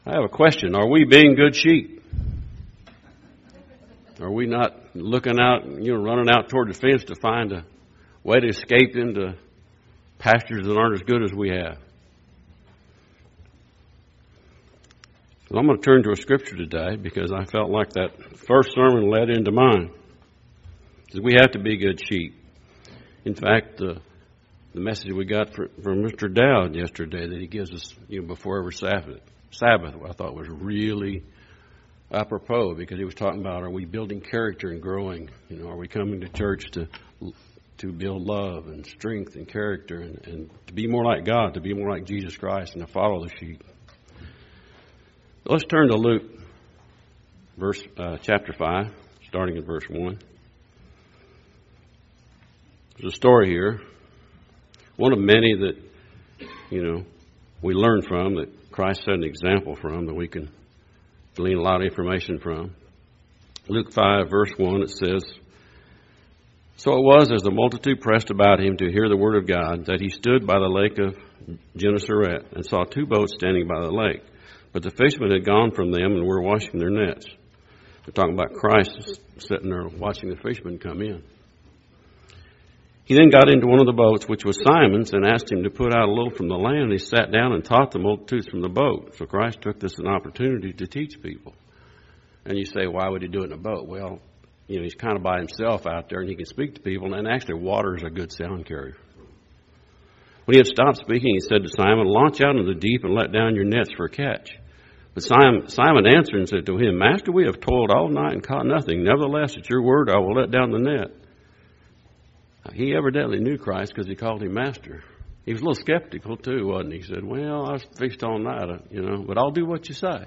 I have a question. Are we being good sheep? Are we not looking out, running out toward the fence to find a way to escape into pastures that aren't as good as we have? Well, I'm going to turn to a scripture today because I felt like that first sermon led into mine. Because we have to be good sheep. In fact, the message we got from Mr. Dowd yesterday that he gives us, before every Sabbath, I thought was really apropos because he was talking about, are we building character and growing? Are we coming to church to build love and strength and character and to be more like God, to be more like Jesus Christ and to follow the sheep? Let's turn to Luke, chapter 5, starting at verse 1. There's a story here, one of many that, we learn from, that Christ set an example from, that we can glean a lot of information from. Luke 5, verse 1, it says, "So it was, as the multitude pressed about him to hear the word of God, that he stood by the lake of Gennesaret and saw two boats standing by the lake. But the fishermen had gone from them and were washing their nets." We're talking about Christ sitting there watching the fishermen come in. "He then got into one of the boats, which was Simon's, and asked him to put out a little from the land. And he sat down and taught the multitudes from the boat." So Christ took this as an opportunity to teach people. And you say, why would he do it in a boat? Well, he's kind of by himself out there, and he can speak to people. And actually, water is a good sound carrier. When he had stopped speaking, he said to Simon, "Launch out into the deep and let down your nets for a catch." But Simon answered and said to him, "Master, we have toiled all night and caught nothing. Nevertheless, at your word, I will let down the net." He evidently knew Christ because he called him Master. He was a little skeptical too, wasn't he? He said, "Well, I fished all night, but I'll do what you say."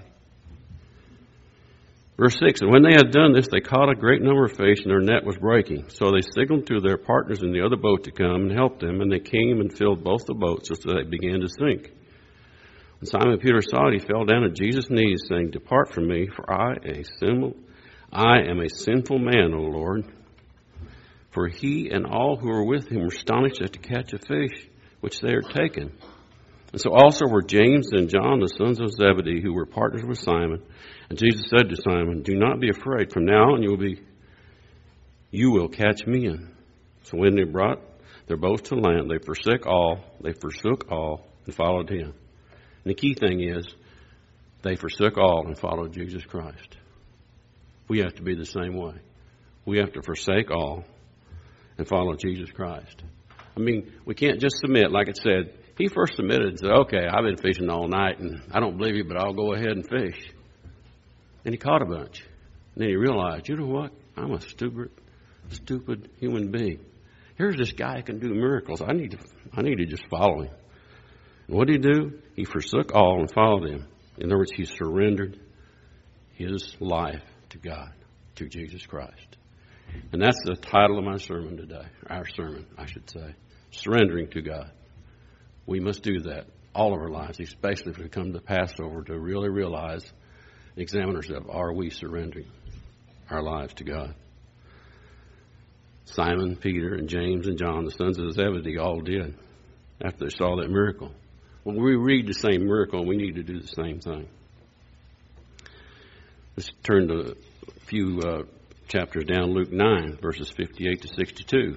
Verse 6, "And when they had done this, they caught a great number of fish, and their net was breaking. So they signaled to their partners in the other boat to come and help them, and they came and filled both the boats so that they began to sink. When Simon Peter saw it, he fell down at Jesus' knees, saying, 'Depart from me, for I am a sinful man, O Lord.' For he and all who were with him were astonished at to catch a fish which they had taken. And so also were James and John, the sons of Zebedee, who were partners with Simon. And Jesus said to Simon, 'Do not be afraid. From now on you will catch men.' So when they brought their boats to land, they forsook all and followed him." And the key thing is, they forsook all and followed Jesus Christ. We have to be the same way. We have to forsake all and follow Jesus Christ. We can't just submit. Like it said, he first submitted and said, "Okay, I've been fishing all night, and I don't believe you, but I'll go ahead and fish." And he caught a bunch. And then he realized, you know what? I'm a stupid human being. Here's this guy who can do miracles. I need to just follow him. And what did he do? He forsook all and followed him. In other words, he surrendered his life to God, to Jesus Christ. And that's the title of my sermon today, our sermon, I should say, surrendering to God. We must do that all of our lives, especially if we come to Passover, to really realize, examine ourselves, are we surrendering our lives to God? Simon, Peter, and James, and John, the sons of Zebedee, all did after they saw that miracle. When we read the same miracle, we need to do the same thing. Let's turn to a few chapters down, Luke 9, verses 58 to 62.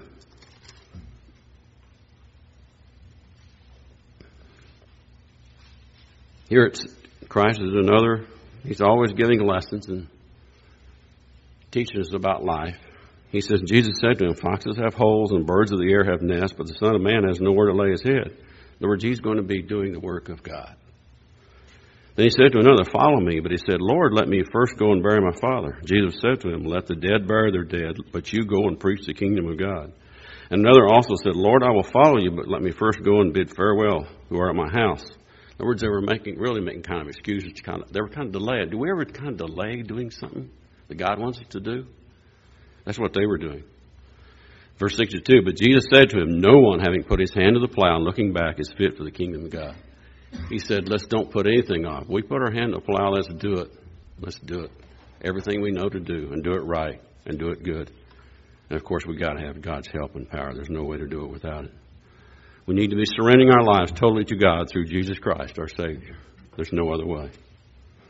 Here Christ is he's always giving lessons and teaching us about life. He says, Jesus said to him, "Foxes have holes and birds of the air have nests, but the Son of Man has nowhere to lay his head." In other words, he's going to be doing the work of God. Then he said to another, "Follow me." But he said, "Lord, let me first go and bury my father." Jesus said to him, "Let the dead bury their dead, but you go and preach the kingdom of God." And another also said, "Lord, I will follow you, but let me first go and bid farewell who are at my house." In other words, they were really making kind of excuses. They were kind of delaying. Do we ever kind of delay doing something that God wants us to do? That's what they were doing. Verse 62, "But Jesus said to him, 'No one, having put his hand to the plow and looking back, is fit for the kingdom of God.'" He said, let's don't put anything off. We put our hand to the plow, let's do it. Let's do it. Everything we know to do, and do it right, and do it good. And of course, we've got to have God's help and power. There's no way to do it without it. We need to be surrendering our lives totally to God through Jesus Christ, our Savior. There's no other way.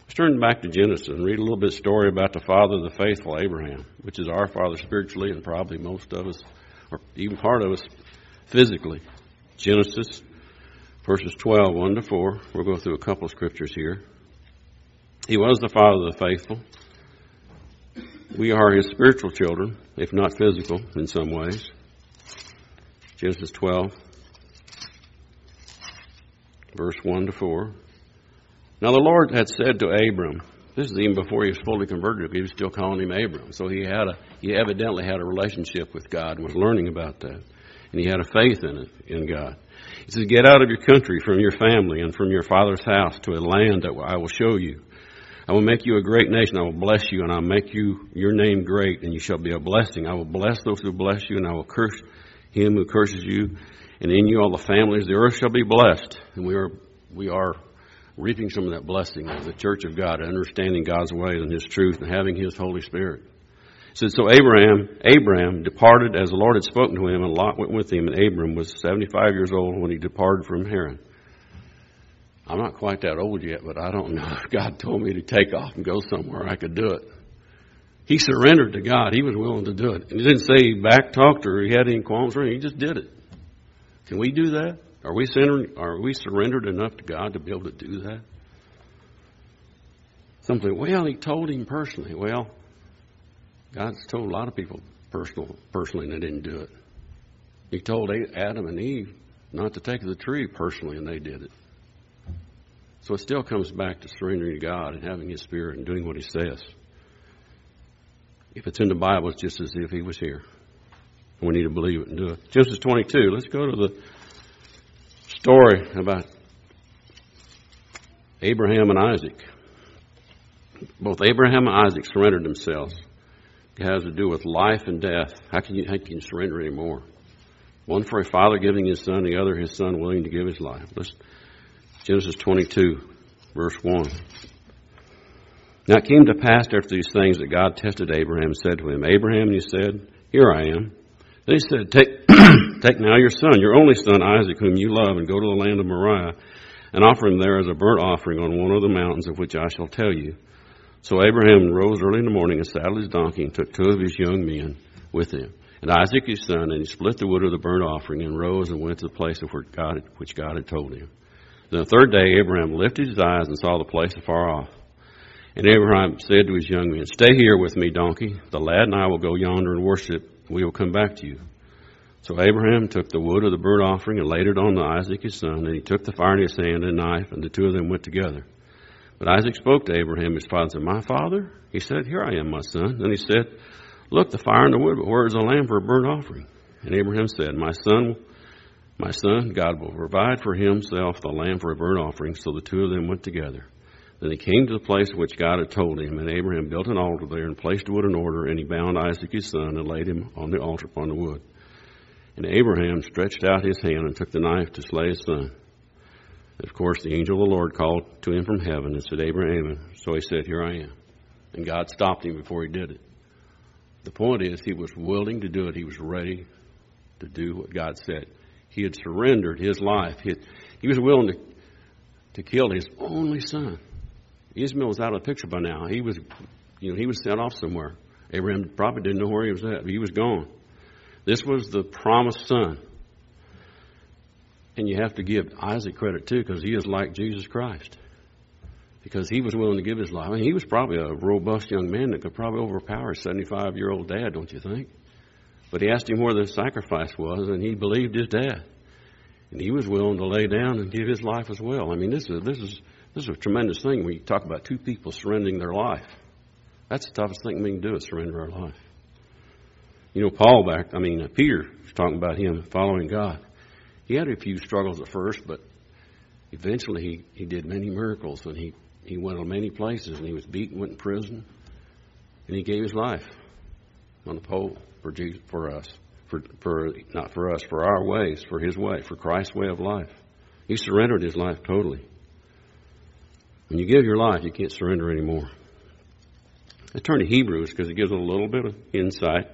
Let's turn back to Genesis and read a little bit of story about the father of the faithful, Abraham, which is our father spiritually and probably most of us, or even part of us physically. Genesis, verses 12, 1 to 4. We'll go through a couple of scriptures here. He was the father of the faithful. We are his spiritual children, if not physical in some ways. Genesis 12, verse 1 to 4. Now the Lord had said to Abram, this is even before he was fully converted, he was still calling him Abram. So he evidently had a relationship with God and was learning about that. And he had a faith in God. He says, get out of your country, from your family, and from your father's house to a land that I will show you. I will make you a great nation. I will bless you, and I will make your name great, and you shall be a blessing. I will bless those who bless you, and I will curse him who curses you. And in you all the families of the earth shall be blessed. And we are reaping some of that blessing as the church of God, understanding God's ways and his truth and having his Holy Spirit. It says, so Abraham departed as the Lord had spoken to him, and Lot went with him, and Abram was 75 years old when he departed from Haran. I'm not quite that old yet, but I don't know if God told me to take off and go somewhere, I could do it. He surrendered to God. He was willing to do it. And he didn't say he back-talked or he had any qualms or anything. He just did it. Can we do that? Are we surrendered enough to God to be able to do that? Some say, well, he told him personally. Well, God's told a lot of people personally, and they didn't do it. He told Adam and Eve not to take the tree personally, and they did it. So it still comes back to surrendering to God and having his Spirit and doing what he says. If it's in the Bible, it's just as if he was here. We need to believe it and do it. Genesis 22. Let's go to the story about Abraham and Isaac. Both Abraham and Isaac surrendered themselves. It has to do with life and death. How can you surrender anymore? One for a father giving his son, the other his son willing to give his life. Genesis 22, verse 1. Now it came to pass after these things that God tested Abraham and said to him, Abraham, and he said, here I am. Then he said, take now your son, your only son Isaac, whom you love, and go to the land of Moriah, and offer him there as a burnt offering on one of the mountains of which I shall tell you. So Abraham rose early in the morning and saddled his donkey and took 2 of his young men with him, and Isaac his son, and he split the wood of the burnt offering and rose and went to the place of which God had told him. Then the third day Abraham lifted his eyes and saw the place afar off. And Abraham said to his young men, stay here with me, donkey. The lad and I will go yonder and worship. We will come back to you. So Abraham took the wood of the burnt offering and laid it on Isaac his son. And he took the fire in his hand and a knife, and the two of them went together. But Isaac spoke to Abraham his father and said, my father? He said, here I am, my son. Then he said, look, the fire and the wood, but where is the lamb for a burnt offering? And Abraham said, my son, God will provide for himself the lamb for a burnt offering. So the two of them went together. Then he came to the place which God had told him, and Abraham built an altar there and placed wood in order, and he bound Isaac his son and laid him on the altar upon the wood. And Abraham stretched out his hand and took the knife to slay his son. And of course, the angel of the Lord called to him from heaven and said, Abraham. So he said, here I am. And God stopped him before he did it. The point is, he was willing to do it. He was ready to do what God said. He had surrendered his life. He was willing to kill his only son. Ishmael was out of the picture by now. He was sent off somewhere. Abraham probably didn't know where he was at, but he was gone. This was the promised son. And you have to give Isaac credit too, because he is like Jesus Christ. Because he was willing to give his life. I mean, he was probably a robust young man that could probably overpower his 75-year-old dad, don't you think? But he asked him where the sacrifice was, and he believed his dad. And he was willing to lay down and give his life as well. I mean, this is a tremendous thing when you talk about two people surrendering their life. That's the toughest thing we can do, is surrender our life. You know, Peter was talking about him following God. He had a few struggles at first, but eventually he did many miracles, and he went on many places, and he was beaten, went in prison, and he gave his life on the pole for Jesus, for us, not for us, for our ways, for his way, for Christ's way of life. He surrendered his life totally. When you give your life, you can't surrender anymore. I turn to Hebrews because it gives a little bit of insight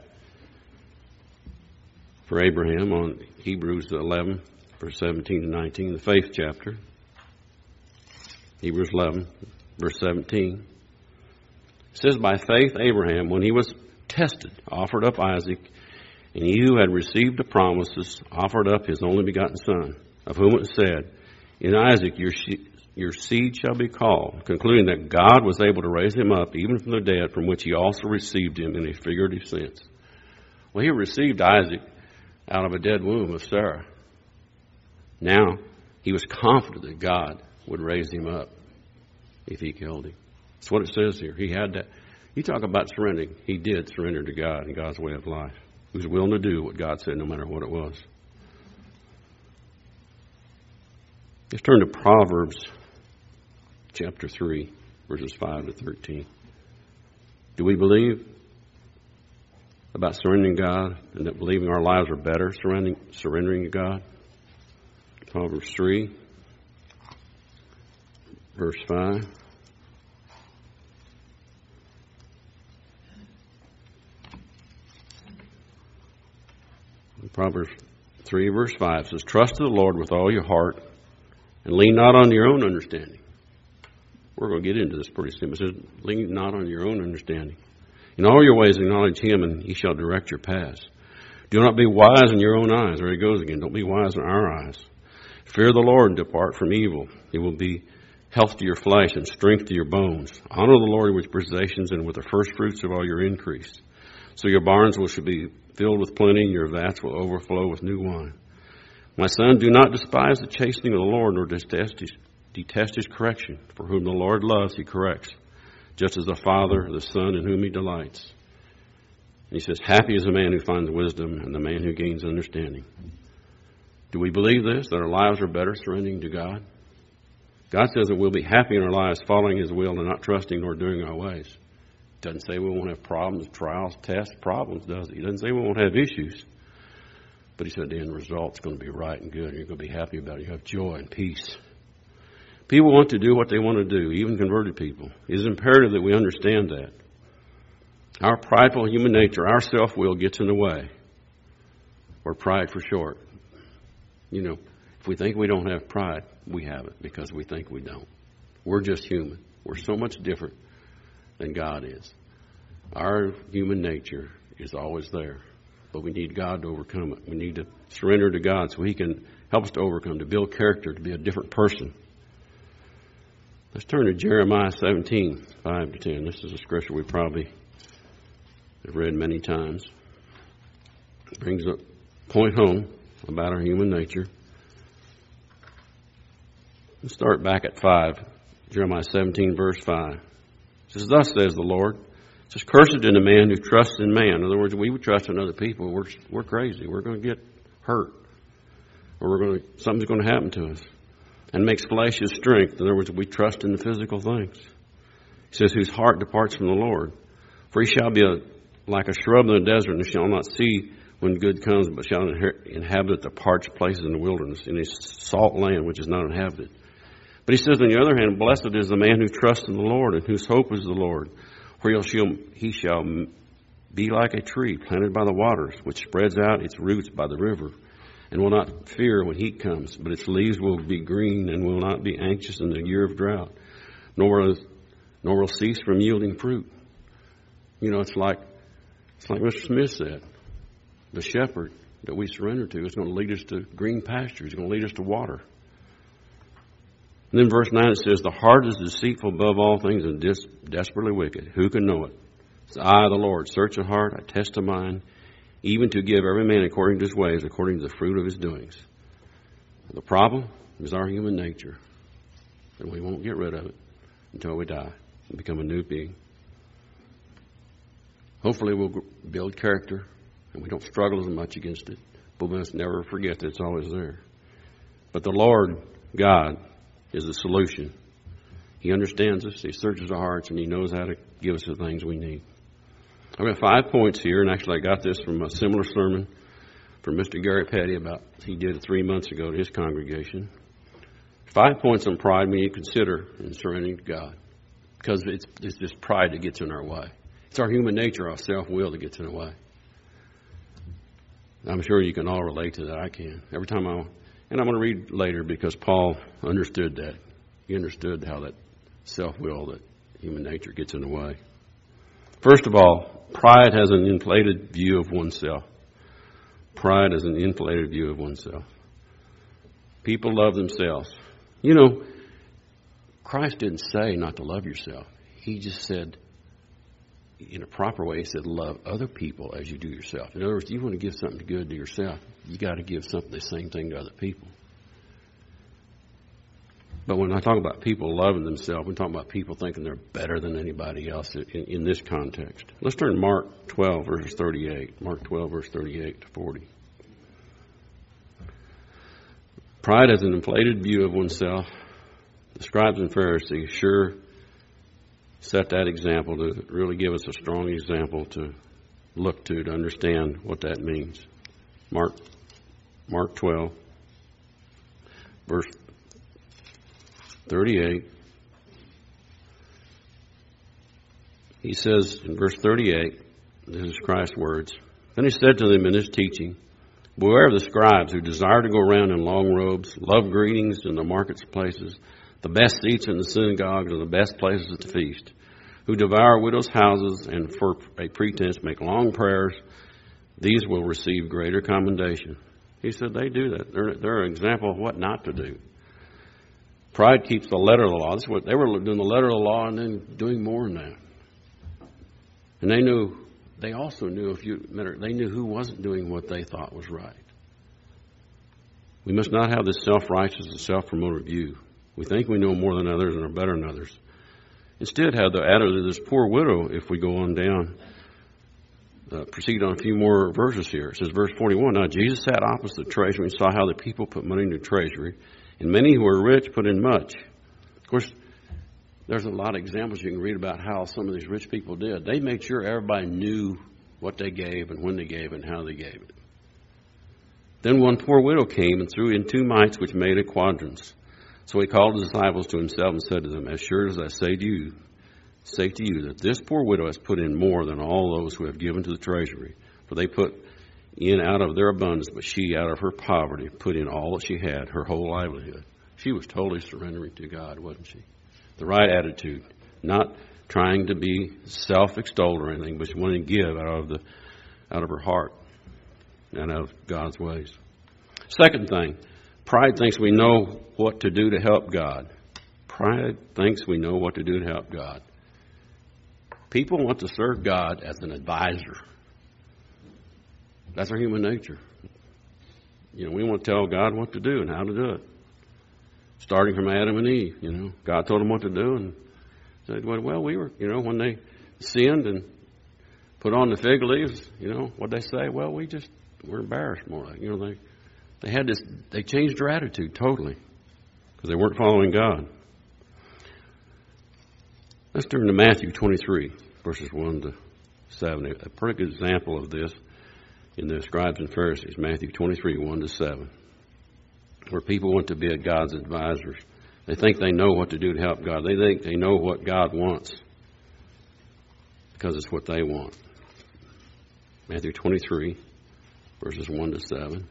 for Abraham on Hebrews 11, verse 17 to 19, the faith chapter. Hebrews 11, Verse 17. It says, by faith Abraham, when he was tested, offered up Isaac, and he who had received the promises offered up his only begotten son, of whom it said, in Isaac your seed shall be called, concluding that God was able to raise him up even from the dead, from which he also received him in a figurative sense. Well, he received Isaac out of a dead womb of Sarah. Now, he was confident that God would raise him up if he killed him. That's what it says here. He had that. You talk about surrendering. He did surrender to God and God's way of life. He was willing to do what God said no matter what it was. Let's turn to Proverbs chapter 3, verses 5 to 13. Do we believe about surrendering God and that believing our lives are better surrendering to God? Proverbs 3, verse 5. Proverbs 3, verse 5 says, trust in the Lord with all your heart and lean not on your own understanding. We're going to get into this pretty soon. It says, lean not on your own understanding. In all your ways acknowledge him, and he shall direct your paths. Do not be wise in your own eyes. There he goes again. Don't be wise in our eyes. Fear the Lord and depart from evil. It will be health to your flesh and strength to your bones. Honor the Lord with possessions and with the first fruits of all your increase. So your barns should be filled with plenty, and your vats will overflow with new wine. My son, do not despise the chastening of the Lord, nor detest his correction. For whom the Lord loves, he corrects, just as the father the son in whom he delights. And he says, happy is the man who finds wisdom and the man who gains understanding. Do we believe this, that our lives are better surrendering to God? God says that we'll be happy in our lives following his will and not trusting nor doing our ways. Doesn't say we won't have problems, trials, tests, problems, does he? He doesn't say we won't have issues. But he said the end result's going to be right and good. And you're going to be happy about it. You have joy and peace. People want to do what they want to do, even converted people. It is imperative that we understand that. Our prideful human nature, our self-will gets in the way. Or pride for short. You know, if we think we don't have pride, we have it because we think we don't. We're just human. We're so much different than God is. Our human nature is always there, but we need God to overcome it. We need to surrender to God so he can help us to overcome, to build character, to be a different person. Let's turn to Jeremiah 17, 5 to 10. This is a scripture we probably have read many times. It brings a point home about our human nature. Let's start back at 5. Jeremiah 17, verse 5. It says, thus says the Lord. It says, cursed is the man who trusts in man. In other words, we would trust in other people. We're crazy. We're going to get hurt. Or something's going to happen to us. And makes flesh his strength. In other words, we trust in the physical things. He says, whose heart departs from the Lord. For he shall be like a shrub in the desert, and shall not see when good comes, but shall inhabit the parched places in the wilderness, in a salt land which is not inhabited. But he says, on the other hand, blessed is the man who trusts in the Lord, and whose hope is the Lord. For he shall be like a tree planted by the waters, which spreads out its roots by the river, and will not fear when heat comes, but its leaves will be green, and will not be anxious in the year of drought, nor will cease from yielding fruit. You know, it's like Mr. Smith said, the shepherd that we surrender to is going to lead us to green pastures. He's going to lead us to water. And then verse 9 it says, the heart is deceitful above all things and desperately wicked. Who can know it? It's I, the Lord, search the heart, I test the mind, even to give every man according to his ways, according to the fruit of his doings. The problem is our human nature, and we won't get rid of it until we die and become a new being. Hopefully we'll build character, and we don't struggle as much against it, but we must never forget that it's always there. But the Lord God is the solution. He understands us, he searches our hearts, and he knows how to give us the things we need. I've got 5 points here, and actually I got this from a similar sermon from Mr. Gary Petty he did it 3 months ago to his congregation. 5 points on pride we need to consider in surrendering to God, because it's just pride that gets in our way. It's our human nature, our self-will that gets in the way. I'm sure you can all relate to that. I can. Every time and I'm going to read later because Paul understood that. He understood how that self-will that human nature gets in the way. First of all, pride has an inflated view of oneself. Pride has an inflated view of oneself. People love themselves. You know, Christ didn't say not to love yourself. He just said, in a proper way, he said, love other people as you do yourself. In other words, if you want to give something good to yourself, you got to give something the same thing to other people. But when I talk about people loving themselves, we're talking about people thinking they're better than anybody else in this context. Let's turn to Mark 12, verses 38. Mark 12, verse 38 to 40. Pride has an inflated view of oneself. The scribes and Pharisees sure set that example to really give us a strong example to look to understand what that means. Mark 12, verse 38. He says in verse 38, this is Christ's words, then he said to them in his teaching, beware of the scribes who desire to go around in long robes, love greetings in the marketplaces, the best seats in the synagogues, and the best places at the feast, who devour widows' houses and for a pretense make long prayers. These will receive greater commendation. He said they do that. They're an example of what not to do. Pride keeps the letter of the law. That's what they were doing, the letter of the law, and then doing more than that. And they also knew, they knew who wasn't doing what they thought was right. We must not have this self-righteous and self-promoted view. We think we know more than others and are better than others. Instead, have the attitude of this poor widow, if we go on down, proceed on a few more verses here. It says, verse 41, now Jesus sat opposite the treasury and saw how the people put money into the treasury, and many who were rich put in much. Of course, there's a lot of examples you can read about how some of these rich people did. They made sure everybody knew what they gave and when they gave and how they gave it. Then one poor widow came and threw in 2 mites, which made a quadrans. So he called his disciples to himself and said to them, as sure as I say to you that this poor widow has put in more than all those who have given to the treasury. For they put in out of their abundance, but she out of her poverty put in all that she had, her whole livelihood. She was totally surrendering to God, wasn't she? The right attitude, not trying to be self-extolled or anything, but she wanted to give out of her heart and out of God's ways. Second thing, pride thinks we know what to do to help God. Pride thinks we know what to do to help God. People want to serve God as an advisor. That's our human nature. You know, we want to tell God what to do and how to do it. Starting from Adam and Eve, you know. God told them what to do and said, well, we were, you know, when they sinned and put on the fig leaves, you know, what'd they say? Well, we're embarrassed more like, you know, they changed their attitude totally because they weren't following God. Let's turn to Matthew 23, verses 1 to 7. A pretty good example of this in the scribes and Pharisees. Matthew 23, 1 to 7. Where people want to be God's advisors. They think they know what to do to help God. They think they know what God wants because it's what they want. Matthew 23, verses 1 to 7.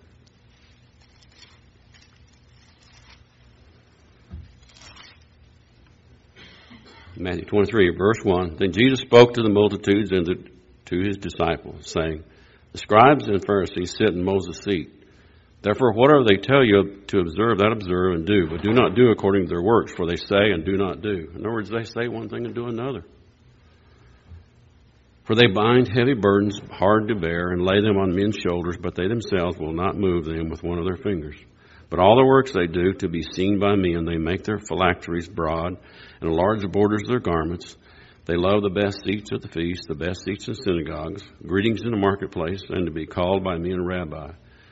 Matthew 23, verse 1. Then Jesus spoke to the multitudes and to his disciples, saying, the scribes and Pharisees sit in Moses' seat. Therefore, whatever they tell you to observe, that observe and do. But do not do according to their works, for they say and do not do. In other words, they say one thing and do another. For they bind heavy burdens, hard to bear, and lay them on men's shoulders, but they themselves will not move them with one of their fingers. But all the works they do to be seen by men, they make their phylacteries broad and enlarge the borders of their garments. They love the best seats at the feast, the best seats in synagogues, greetings in the marketplace, and to be called by men rabbi.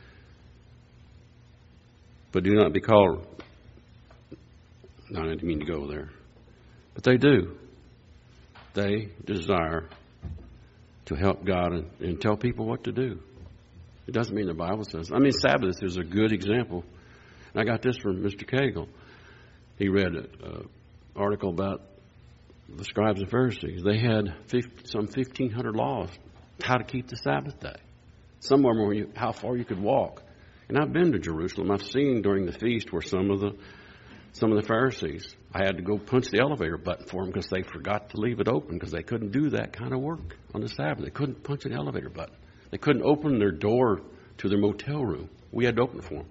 But do not be called. No, I didn't mean to go there. But they do. They desire to help God and tell people what to do. It doesn't mean the Bible says. I mean, Sabbath is a good example. And I got this from Mr. Cagle. He read an article about the scribes and Pharisees. They had some 1,500 laws how to keep the Sabbath day. Some of them were how far you could walk. And I've been to Jerusalem. I've seen during the feast where some of the some of the Pharisees. I had to go punch the elevator button for them because they forgot to leave it open because they couldn't do that kind of work on the Sabbath. They couldn't punch an elevator button. They couldn't open their door to their motel room. We had to open it for them.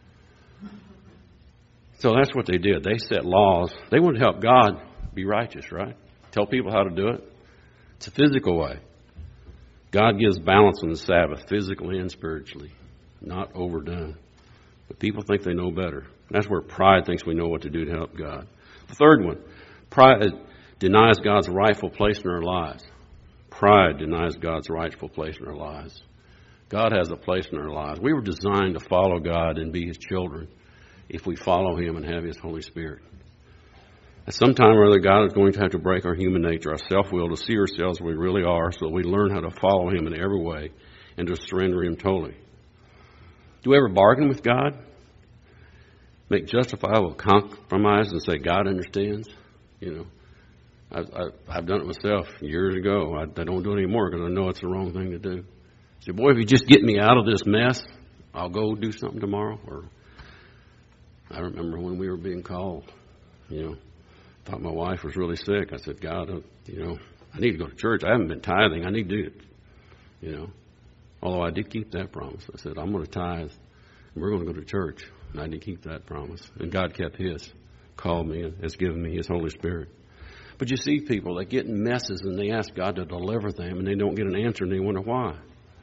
So that's what they did. They set laws. They wanted to help God be righteous, right? Tell people how to do it. It's a physical way. God gives balance on the Sabbath, physically and spiritually, not overdone. But people think they know better. That's where pride thinks we know what to do to help God. The third one, pride denies God's rightful place in our lives. Pride denies God's rightful place in our lives. God has a place in our lives. We were designed to follow God and be His children if we follow Him and have His Holy Spirit. At some time or other, God is going to have to break our human nature, our self-will, to see ourselves as we really are so that we learn how to follow Him in every way and to surrender Him totally. Do we ever bargain with God? Make justifiable compromise and say, God understands? You know, I've done it myself years ago. I don't do it anymore because I know it's the wrong thing to do. Say, boy, if you just get me out of this mess, I'll go do something tomorrow. Or I remember when we were being called, thought my wife was really sick. I said, God, I need to go to church. I haven't been tithing. I need to do it, Although I did keep that promise. I said, I'm going to tithe, and we're going to go to church. And I did keep that promise. And God kept His. Called me and has given me His Holy Spirit. But you see people, they get in messes and they ask God to deliver them and they don't get an answer and they wonder why.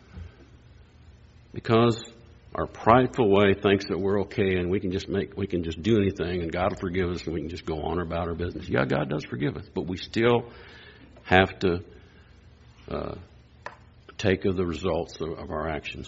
Because our prideful way thinks that we're okay and we can just do anything and God will forgive us and we can just go on about our business. Yeah, God does forgive us, but we still have to take of the results of our actions.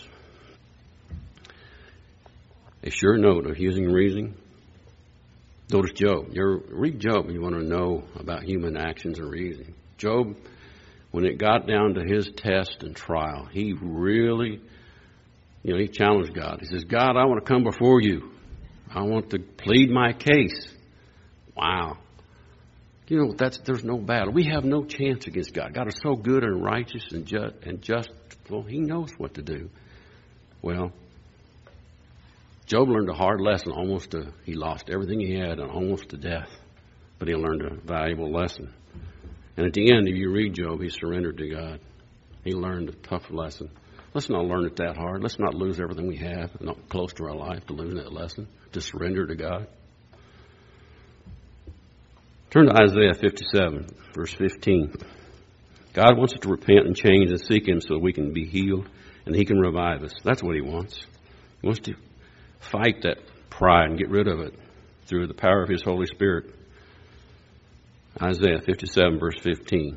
A sure note of using reasoning. Notice Job. Read Job if you want to know about human actions and reasoning. Job, when it got down to his test and trial, he really, he challenged God. He says, God, I want to come before you. I want to plead my case. Wow. There's no battle. We have no chance against God. God is so good and righteous and just. Well, He knows what to do. Well, Job learned a hard lesson. He lost everything he had and almost to death. But he learned a valuable lesson. And at the end, if you read Job, he surrendered to God. He learned a tough lesson. Let's not learn it that hard. Let's not lose everything we have, not close to our life, to lose that lesson, to surrender to God. Turn to Isaiah 57, verse 15. God wants us to repent and change and seek Him so we can be healed and He can revive us. That's what He wants. He wants to fight that pride and get rid of it through the power of His Holy Spirit. Isaiah 57, verse 15.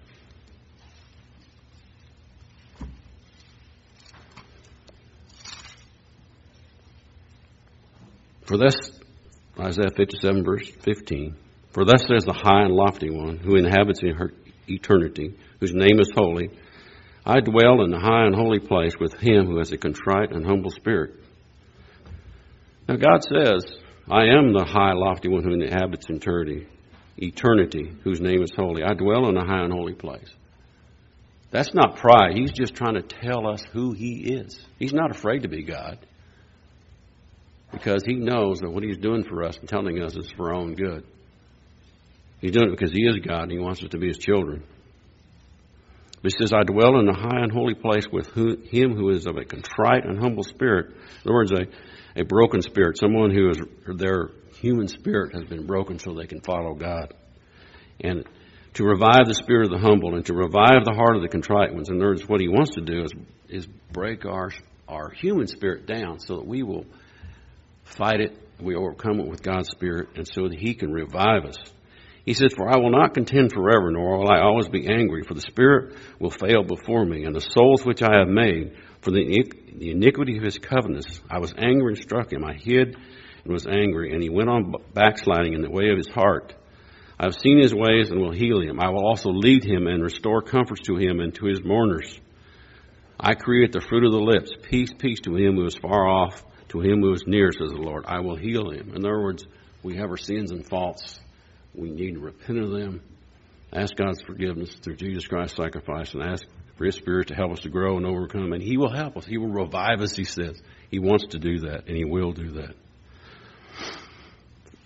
For thus, Isaiah 57, verse 15, for thus says the high and lofty one, who inhabits in eternity, whose name is holy, I dwell in the high and holy place with him who has a contrite and humble spirit. Now God says, I am the high, lofty one who inhabits eternity, whose name is holy. I dwell in a high and holy place. That's not pride. He's just trying to tell us who He is. He's not afraid to be God because He knows that what He's doing for us and telling us is for our own good. He's doing it because He is God and He wants us to be His children. But He says, I dwell in a high and holy place with him who is of a contrite and humble spirit. In other words, a broken spirit, someone who is their human spirit has been broken so they can follow God. And to revive the spirit of the humble and to revive the heart of the contrite ones. In other words, what He wants to do is break our human spirit down so that we will fight it, we overcome it with God's Spirit, and so that He can revive us. He says, for I will not contend forever, nor will I always be angry, for the Spirit will fail before me, and the souls which I have made, for the iniquity of His covenants. I was angry and struck Him. I hid and was angry, and He went on backsliding in the way of His heart. I have seen His ways and will heal him. I will also lead him and restore comforts to him and to his mourners. I create the fruit of the lips. Peace, peace to him who is far off, to him who is near, says the Lord. I will heal him. In other words, we have our sins and faults. We need to repent of them, ask God's forgiveness through Jesus Christ's sacrifice, and ask for His Spirit to help us to grow and overcome. And He will help us. He will revive us, He says. He wants to do that, and He will do that.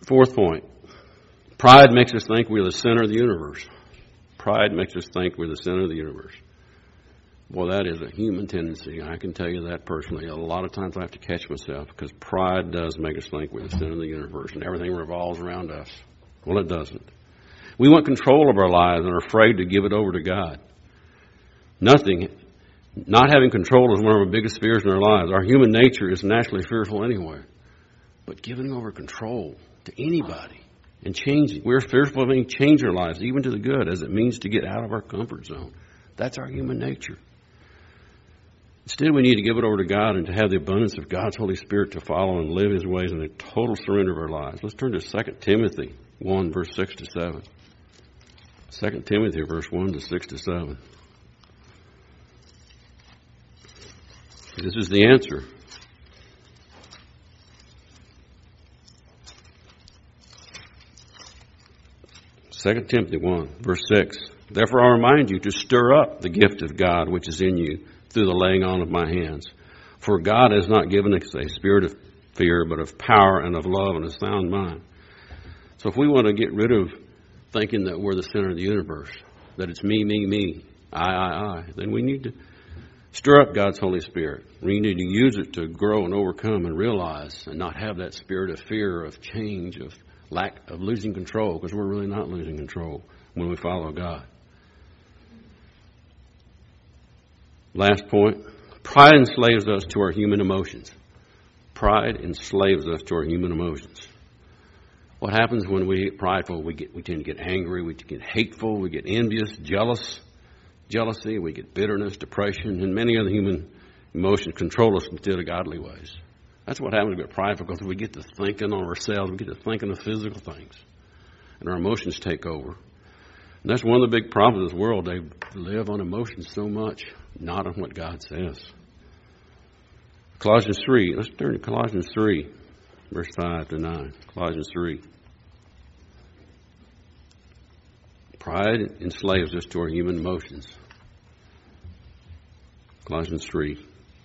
Fourth point. Pride makes us think we're the center of the universe. Pride makes us think we're the center of the universe. Well, that is a human tendency. I can tell you that personally. A lot of times I have to catch myself because pride does make us think we're the center of the universe and everything revolves around us. Well, it doesn't. We want control of our lives and are afraid to give it over to God. Not having control is one of our biggest fears in our lives. Our human nature is naturally fearful anyway. But giving over control to anybody and changing, we're fearful of being change our lives, even to the good, as it means to get out of our comfort zone. That's our human nature. Instead, we need to give it over to God and to have the abundance of God's Holy Spirit to follow and live His ways in a total surrender of our lives. Let's turn to 2 Timothy 1, verse 6 to 7. 2 Timothy, verse 1 to 6 to 7. This is the answer. Second Timothy 1, verse 6. Therefore I remind you to stir up the gift of God which is in you through the laying on of my hands. For God has not given us a spirit of fear, but of power and of love and a sound mind. So if we want to get rid of thinking that we're the center of the universe, that it's me, I, then we need to stir up God's Holy Spirit. We need to use it to grow and overcome and realize and not have that spirit of fear, of change, of lack of losing control, because we're really not losing control when we follow God. Last point. Pride enslaves us to our human emotions. Pride enslaves us to our human emotions. What happens when we get prideful? We tend to get angry, we get hateful, we get envious, jealousy, we get bitterness, depression, and many other human emotions control us instead of godly ways. That's what happens when we get prideful, because we get to thinking on ourselves, we get to thinking of physical things, and our emotions take over. And that's one of the big problems of this world. They live on emotions so much, not on what God says. Colossians 3. Let's turn to Colossians 3, verse 5 to 9. Colossians 3. Pride enslaves us to our human emotions. Colossians 3,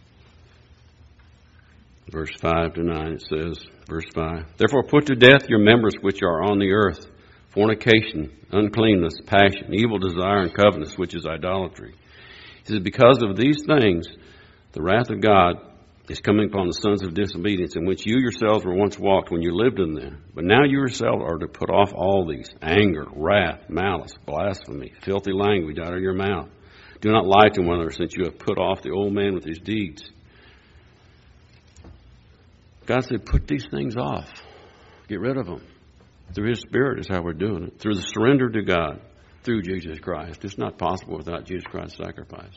verse 5 to 9. It says, verse 5, Therefore put to death your members which are on the earth, fornication, uncleanness, passion, evil desire, and covetousness, which is idolatry. He says, because of these things, the wrath of God is coming upon the sons of disobedience, in which you yourselves were once walked when you lived in them. But now you yourselves are to put off all these: anger, wrath, malice, blasphemy, filthy language out of your mouth. Do not lie to one another, since you have put off the old man with his deeds. God said, put these things off. Get rid of them. Through His Spirit is how we're doing it. Through the surrender to God, through Jesus Christ. It's not possible without Jesus Christ's sacrifice.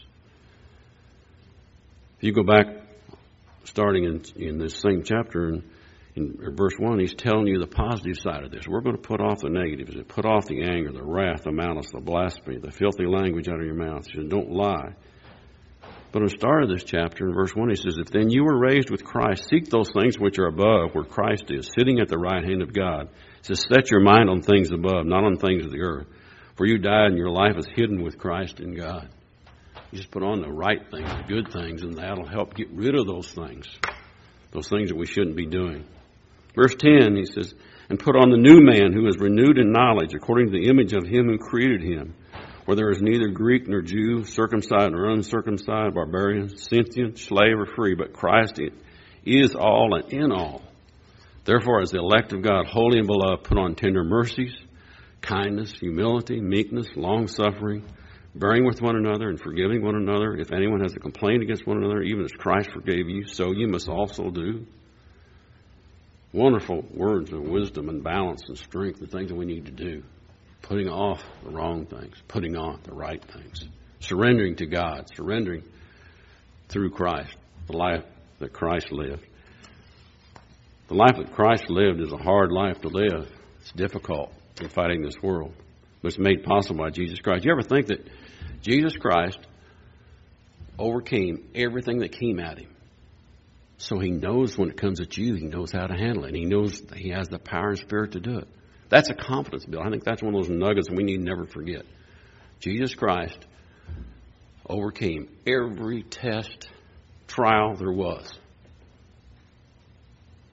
If you go back, starting in this same chapter, in verse 1, He's telling you the positive side of this. We're going to put off the negatives. Put off the anger, the wrath, the malice, the blasphemy, the filthy language out of your mouth. He says, don't lie. But at the start of this chapter, in verse 1, he says, If then you were raised with Christ, seek those things which are above, where Christ is, sitting at the right hand of God. He says, set your mind on things above, not on things of the earth. For you died, and your life is hidden with Christ in God. You just put on the right things, the good things, and that'll help get rid of those things that we shouldn't be doing. Verse 10, he says, And put on the new man, who is renewed in knowledge, according to the image of Him who created him. For there is neither Greek nor Jew, circumcised nor uncircumcised, barbarian, Scythian, slave or free, but Christ is all and in all. Therefore, as the elect of God, holy and beloved, put on tender mercies, kindness, humility, meekness, long-suffering, bearing with one another and forgiving one another. If anyone has a complaint against one another, even as Christ forgave you, so you must also do. Wonderful words of wisdom and balance and strength, the things that we need to do. Putting off the wrong things, putting on the right things. Surrendering to God, surrendering through Christ, the life that Christ lived. The life that Christ lived is a hard life to live. It's difficult in fighting this world, but it's made possible by Jesus Christ. You ever think that Jesus Christ overcame everything that came at Him? So He knows when it comes at you, He knows how to handle it. And He knows that He has the power and spirit to do it. That's a confidence build. I think that's one of those nuggets we need to never forget. Jesus Christ overcame every test, trial there was.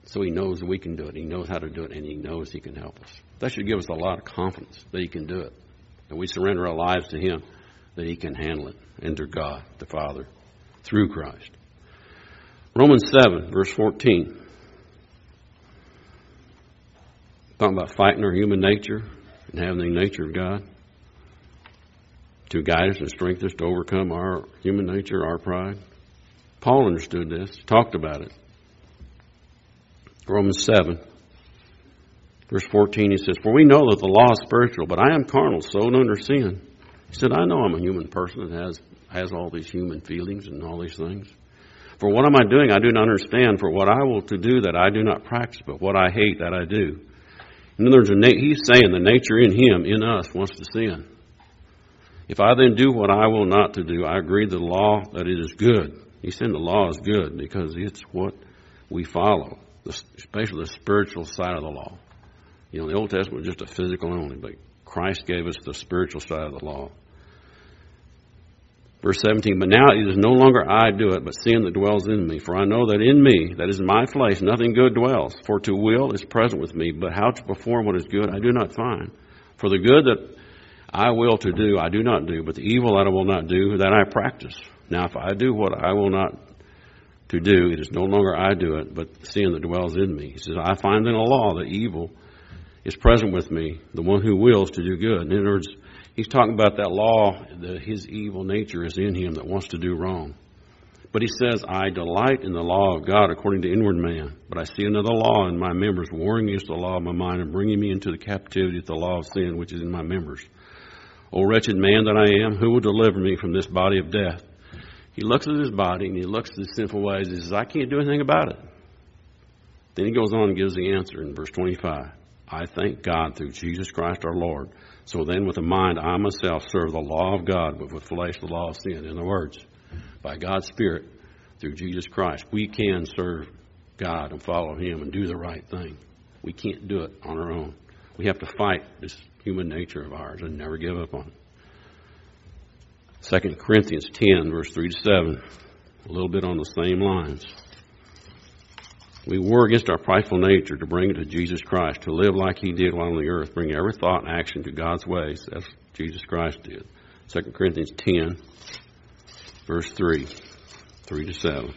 So he knows we can do it. He knows how to do it, and he knows he can help us. That should give us a lot of confidence that he can do it. And we surrender our lives to him, that he can handle it, and to God, the Father, through Christ. Romans 7, verse 14. Talking about fighting our human nature and having the nature of God to guide us and strengthen us to overcome our human nature, our pride. Paul understood this, talked about it. Romans 7, verse 14, he says, "For we know that the law is spiritual, but I am carnal, sold under sin." He said, I know I'm a human person that has all these human feelings and all these things. "For what am I doing? I do not understand. For what I will to do that I do not practice, but what I hate that I do." In other words, he's saying the nature in him, in us, wants to sin. "If I then do what I will not to do, I agree to the law that it is good." He's saying the law is good because it's what we follow, especially the spiritual side of the law. You know, the Old Testament was just a physical only, but Christ gave us the spiritual side of the law. Verse 17, "But now it is no longer I do it, but sin that dwells in me. For I know that in me, that is my flesh, nothing good dwells. For to will is present with me, but how to perform what is good I do not find. For the good that I will to do, I do not do, but the evil that I will not do, that I practice. Now if I do what I will not to do, it is no longer I do it, but sin that dwells in me." He says, "I find in a law that evil is present with me, the one who wills to do good." In other words, he's talking about that law, that his evil nature is in him that wants to do wrong. But he says, "I delight in the law of God according to inward man. But I see another law in my members, warring against the law of my mind and bringing me into the captivity of the law of sin, which is in my members. O wretched man that I am, who will deliver me from this body of death?" He looks at his body and he looks at his sinful ways. He says, "I can't do anything about it." Then he goes on and gives the answer in verse 25. "I thank God through Jesus Christ our Lord. So then with the mind I myself serve the law of God, but with flesh the law of sin." In other words, by God's Spirit, through Jesus Christ, we can serve God and follow him and do the right thing. We can't do it on our own. We have to fight this human nature of ours and never give up on it. 2 Corinthians 10, verse 3 to 7, a little bit on the same lines. "We war against our prideful nature to bring it to Jesus Christ, to live like he did while on the earth, bring every thought and action to God's ways, as Jesus Christ did." 2 Corinthians 10, verse 3 to 7.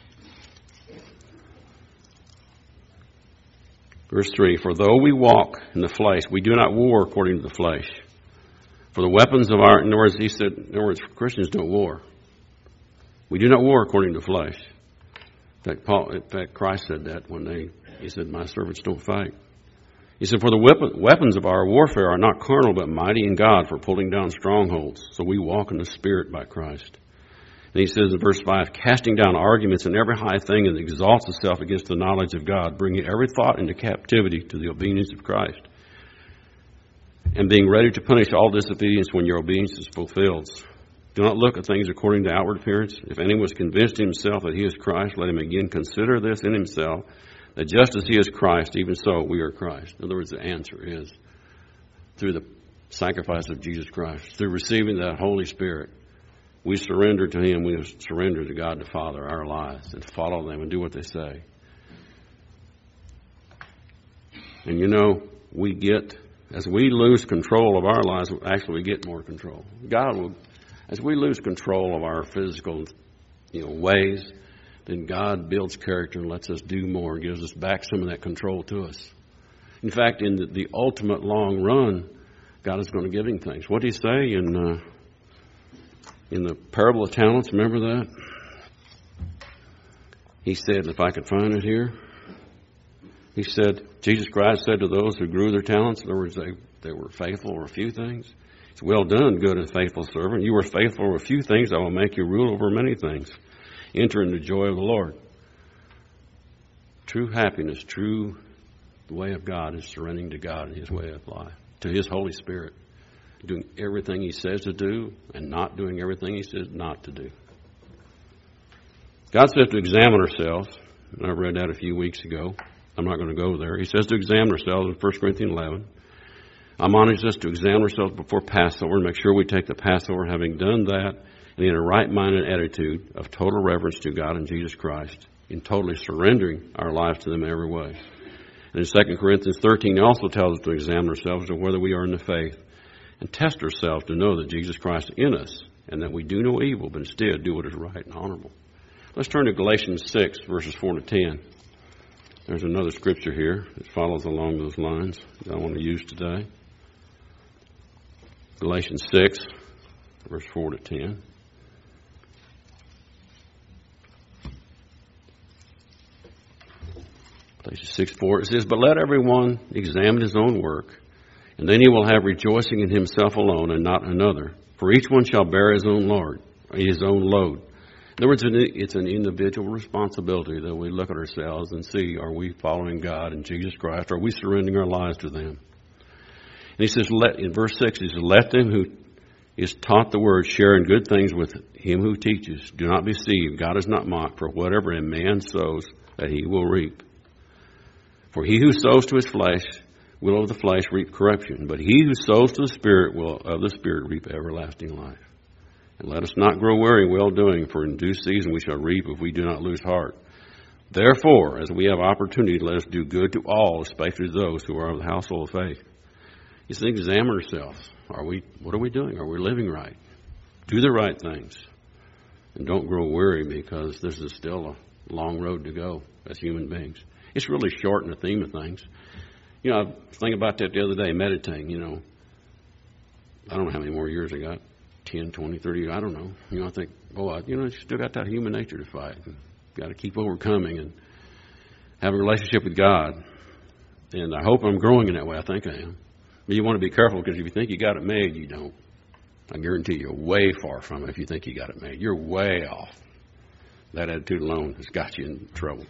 Verse 3, "For though we walk in the flesh, we do not war according to the flesh. For the weapons of our," in other words, Christians don't war. "We do not war according to the flesh." In fact, Christ said that when he said, "My servants don't fight." He said, "For the weapons of our warfare are not carnal, but mighty in God for pulling down strongholds." So we walk in the Spirit by Christ. And he says in verse 5, "Casting down arguments and every high thing that exalts itself against the knowledge of God, bringing every thought into captivity to the obedience of Christ. And being ready to punish all disobedience when your obedience is fulfilled. Do not look at things according to outward appearance. If anyone was convinced himself that he is Christ, let him again consider this in himself, that just as he is Christ, even so we are Christ." In other words, the answer is through the sacrifice of Jesus Christ, through receiving that Holy Spirit. We surrender to him. We surrender to God the Father our lives and follow them and do what they say. And you know, as we lose control of our lives, actually we get more control. As we lose control of our physical, ways, then God builds character and lets us do more and gives us back some of that control to us. In fact, in the ultimate long run, God is going to give him things. What did he say in the parable of talents? Remember that? He said, if I could find it here, he said, Jesus Christ said to those who grew their talents, in other words, they were faithful over a few things. He said, "Well done, good and faithful servant. You were faithful over a few things. I will make you rule over many things. Enter into the joy of the Lord." True happiness, the way of God is surrendering to God and his way of life, to his Holy Spirit, doing everything he says to do and not doing everything he says not to do. God says to examine ourselves, and I read that a few weeks ago. I'm not going to go there. He says to examine ourselves in 1 Corinthians 11. Admonishes us to examine ourselves before Passover and make sure we take the Passover, having done that, and in a right-minded attitude of total reverence to God and Jesus Christ. in totally surrendering our lives to them in every way. And in 2 Corinthians 13, it also tells us to examine ourselves as to whether we are in the faith and test ourselves to know that Jesus Christ is in us and that we do no evil, but instead do what is right and honorable. Let's turn to Galatians 6, verses 4 to 10. There's another scripture here that follows along those lines that I want to use today. Galatians 6, verse 4 to 10. Galatians 6:4, it says, "But let everyone examine his own work, and then he will have rejoicing in himself alone and not another. For each one shall bear his own load. In other words, it's an individual responsibility that we look at ourselves and see, are we following God and Jesus Christ? Are we surrendering our lives to them? And he says, in verse 6, he says, "Let them who is taught the word share in good things with him who teaches. Do not be deceived. God is not mocked, for whatever a man sows, that he will reap. For he who sows to his flesh will of the flesh reap corruption, but he who sows to the Spirit will of the Spirit reap everlasting life. And let us not grow weary in well-doing, for in due season we shall reap if we do not lose heart. Therefore, as we have opportunity, let us do good to all, especially those who are of the household of faith." You see, examine ourselves. What are we doing? Are we living right? Do the right things. And don't grow weary, because this is still a long road to go as human beings. It's really short in the theme of things. I was thinking about that the other day, meditating, I don't know how many more years I got, 10, 20, 30, I don't know. I think, you still got that human nature to fight. And got to keep overcoming and have a relationship with God. And I hope I'm growing in that way. I think I am. But you want to be careful, because if you think you got it made, you don't. I guarantee you're way far from it if you think you got it made. You're way off. That attitude alone has got you in trouble.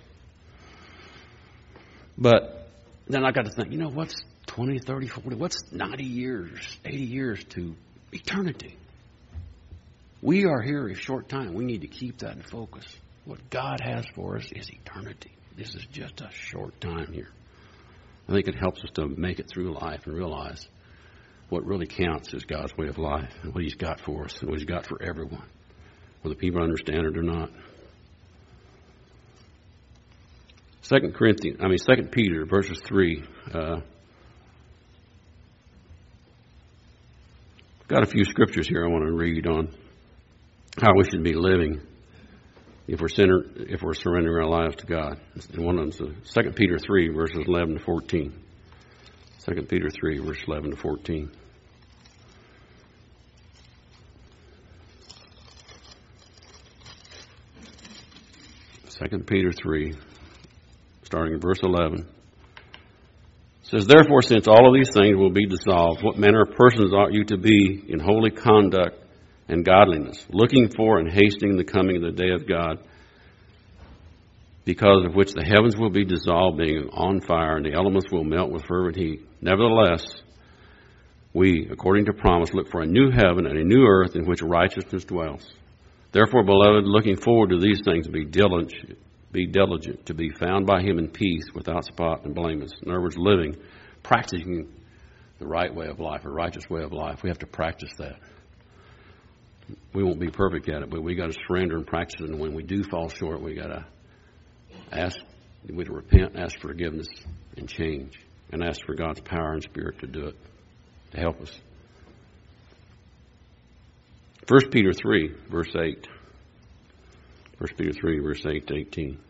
But then I got to think, what's 20, 30, 40, what's 90 years, 80 years to eternity? We are here a short time. We need to keep that in focus. What God has for us is eternity. This is just a short time here. I think it helps us to make it through life and realize what really counts is God's way of life and what He's got for us and what He's got for everyone, whether people understand it or not. 2 Peter, verses 3. Got a few scriptures here I want to read on how we should be living if we're surrendering our lives to God. And one of them is 2 Peter 3, verses 11 to 14. 2 Peter 3, verses 11 to 14. Second Peter 3, starting in verse 11. It says, "Therefore, since all of these things will be dissolved, what manner of persons ought you to be in holy conduct and godliness, looking for and hastening the coming of the day of God, because of which the heavens will be dissolved, being on fire, and the elements will melt with fervent heat. Nevertheless, we, according to promise, look for a new heaven and a new earth in which righteousness dwells. Therefore, beloved, looking forward to these things, be diligent to be found by Him in peace, without spot and blameless." In other words, practicing the right way of life, a righteous way of life. We have to practice that. We won't be perfect at it, but we got to surrender and practice it. And when we do fall short, we got to repent, ask for forgiveness, and change, and ask for God's power and Spirit to do it, to help us. 1 Peter 3, verse 8. 1 Peter 3, verse 8 to 18.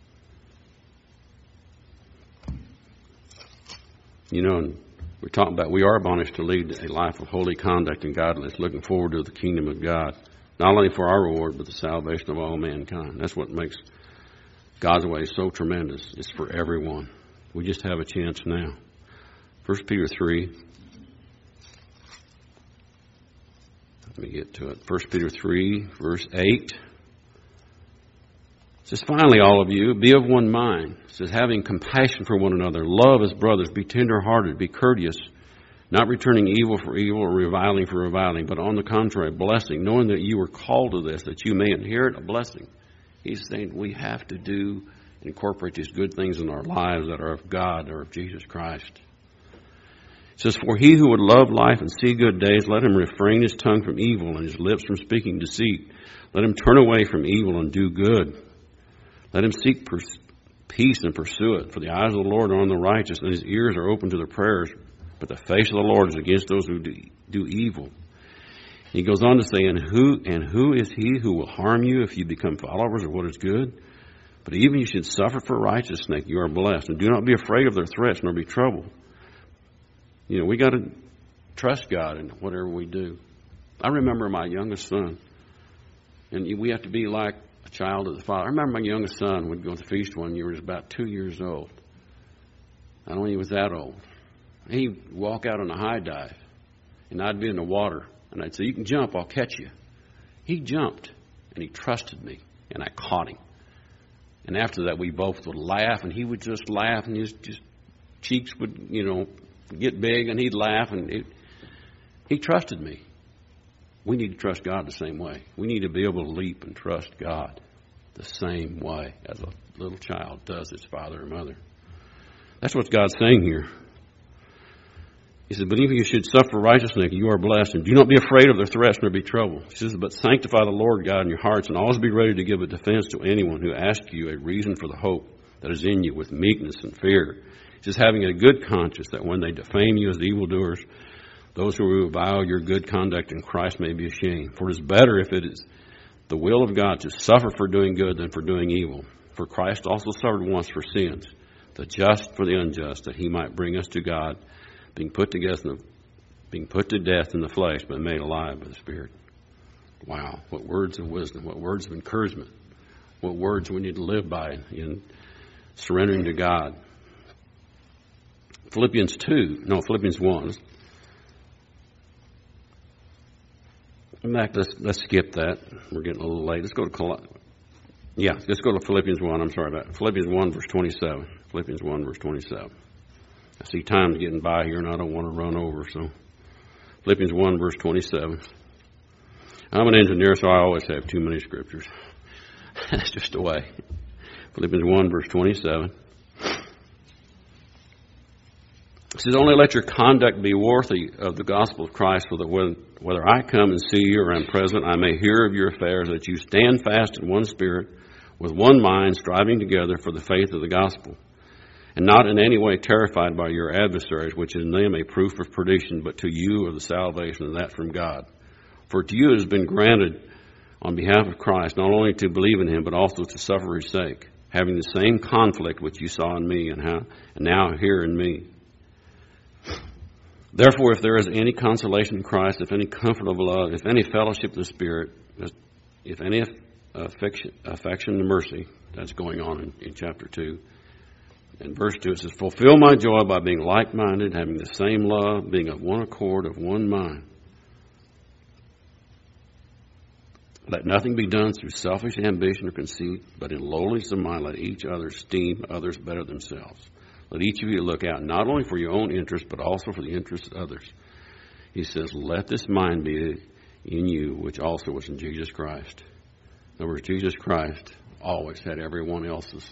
And we're talking about we are admonished to lead a life of holy conduct and godliness, looking forward to the kingdom of God, not only for our reward, but the salvation of all mankind. That's what makes God's way so tremendous. It's for everyone. We just have a chance now. 1 Peter 3. Let me get to it. 1 Peter 3, verse 8. It says, "Finally, all of you, be of one mind." It says, "Having compassion for one another, love as brothers, be tender-hearted, be courteous, not returning evil for evil or reviling for reviling, but on the contrary, blessing, knowing that you were called to this, that you may inherit a blessing." He's saying we have to do and incorporate these good things in our lives that are of God or of Jesus Christ. It says, "For he who would love life and see good days, let him refrain his tongue from evil and his lips from speaking deceit. Let him turn away from evil and do good. Let him seek peace and pursue it. For the eyes of the Lord are on the righteous, and his ears are open to their prayers. But the face of the Lord is against those who do evil. He goes on to say, and who is he who will harm you if you become followers of what is good? But even you should suffer for righteousness, you are blessed. And do not be afraid of their threats, nor be troubled. We got to trust God in whatever we do. I remember my youngest son, and we have to be like a child of the Father. I remember my youngest son would go to the feast one year. He was about 2 years old. I don't think he was that old. He'd walk out on a high dive, and I'd be in the water, and I'd say, you can jump, I'll catch you. He jumped, and he trusted me, and I caught him. And after that, we both would laugh, and he would just laugh, and his just cheeks would, get big, and he'd laugh, and he trusted me. We need to trust God the same way. We need to be able to leap and trust God the same way as a little child does its father or mother. That's what God's saying here. He says, but even you should suffer righteousness, you are blessed, and do not be afraid of their threats nor be troubled. He says, but sanctify the Lord God in your hearts, and always be ready to give a defense to anyone who asks you a reason for the hope that is in you with meekness and fear. He says, having a good conscience, that when they defame you as evildoers, those who revile your good conduct in Christ may be ashamed. For it is better if it is the will of God to suffer for doing good than for doing evil. For Christ also suffered once for sins, the just for the unjust, that he might bring us to God, being put to death in the flesh, but made alive by the Spirit. Wow, what words of wisdom, what words of encouragement, what words we need to live by in surrendering to God. Philippians 1. Let's skip that. We're getting a little late. Let's go to Philippians 1. I'm sorry about it. Philippians 1, verse 27. Philippians 1, verse 27. I see time's getting by here, and I don't want to run over. So, Philippians 1, verse 27. I'm an engineer, so I always have too many scriptures. That's just the way. Philippians 1, verse 27. It says, only let your conduct be worthy of the gospel of Christ, so that whether I come and see you or am present, I may hear of your affairs, that you stand fast in one spirit, with one mind, striving together for the faith of the gospel, and not in any way terrified by your adversaries, which is in them a proof of perdition, but to you of the salvation, and that from God. For to you it has been granted on behalf of Christ, not only to believe in him, but also to suffer for his sake, having the same conflict which you saw in me and now hear in me. Therefore, if there is any consolation in Christ, if any comfort of love, if any fellowship of the Spirit, if any affection and mercy, that's going on in chapter 2. In verse 2 it says, fulfill my joy by being like-minded, having the same love, being of one accord, of one mind. Let nothing be done through selfish ambition or conceit, but in lowliness of mind let each other esteem others better themselves. Let each of you look out not only for your own interest, but also for the interests of others. He says, let this mind be in you, which also was in Jesus Christ. In other words, Jesus Christ always had everyone else's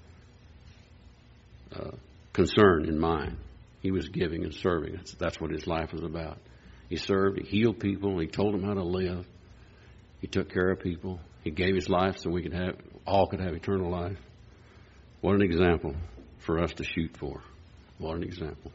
concern in mind. He was giving and serving. That's what his life was about. He served, he healed people, he told them how to live. He took care of people. He gave his life so we all could have eternal life. What an example for us to shoot for. What an example.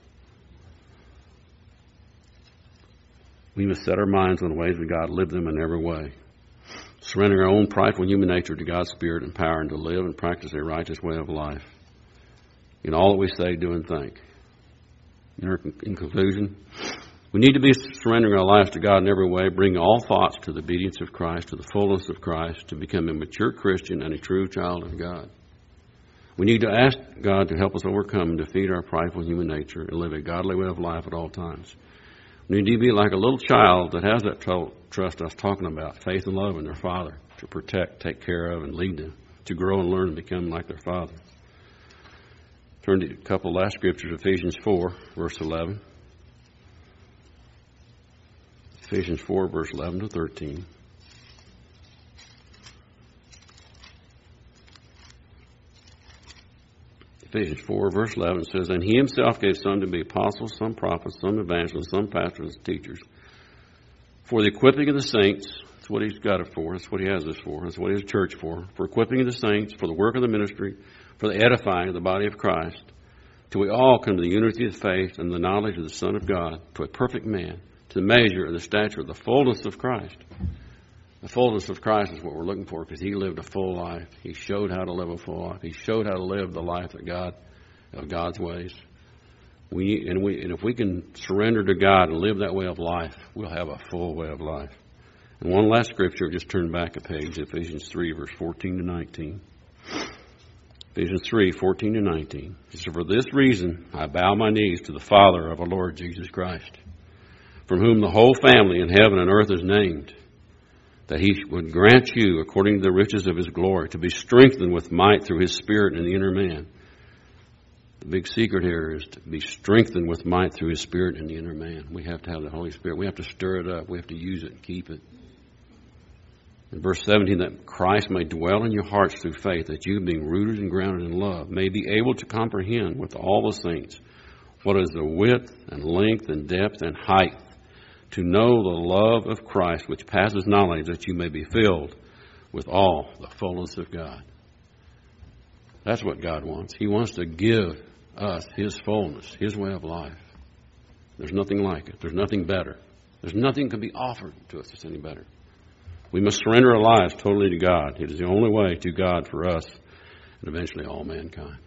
We must set our minds on the ways of God, live them in every way. Surrendering our own prideful human nature to God's Spirit and power, and to live and practice a righteous way of life in all that we say, do, and think. In conclusion, we need to be surrendering our lives to God in every way, bringing all thoughts to the obedience of Christ, to the fullness of Christ, to become a mature Christian and a true child of God. We need to ask God to help us overcome and defeat our prideful human nature and live a godly way of life at all times. We need to be like a little child that has that trust I was talking about, faith and love in their Father, to protect, take care of, and lead them, to grow and learn and become like their Father. Turn to a couple of last scriptures, Ephesians 4, verse 11. Ephesians 4, verse 11 to 13. Ephesians 4, verse 11 says, and he himself gave some to be apostles, some prophets, some evangelists, some pastors and teachers, for the equipping of the saints, That's what He's got it for. That's what He has us for. That's what He has church for equipping the saints, for the work of the ministry, for the edifying of the body of Christ, till we all come to the unity of faith and the knowledge of the Son of God, to a perfect man, to the measure of the stature of the fullness of Christ. The fullness of Christ is what we're looking for, because He lived a full life. He showed how to live a full life. He showed how to live the life of God's ways. And if we can surrender to God and live that way of life, we'll have a full way of life. And one last scripture, just turn back a page, Ephesians 3, verse 14 to 19. Ephesians 3, 14 to 19. It says, "For this reason I bow my knees to the Father of our Lord Jesus Christ, from whom the whole family in heaven and earth is named, that He would grant you, according to the riches of His glory, to be strengthened with might through His Spirit in the inner man." The big secret here is to be strengthened with might through His Spirit in the inner man. We have to have the Holy Spirit. We have to stir it up. We have to use it and keep it. In verse 17, that Christ may dwell in your hearts through faith, that you, being rooted and grounded in love, may be able to comprehend with all the saints what is the width and length and depth and height, to know the love of Christ which passes knowledge, that you may be filled with all the fullness of God. That's what God wants. He wants to give us His fullness, His way of life. There's nothing like it. There's nothing better. There's nothing can be offered to us that's any better. We must surrender our lives totally to God. It is the only way to God for us and eventually all mankind.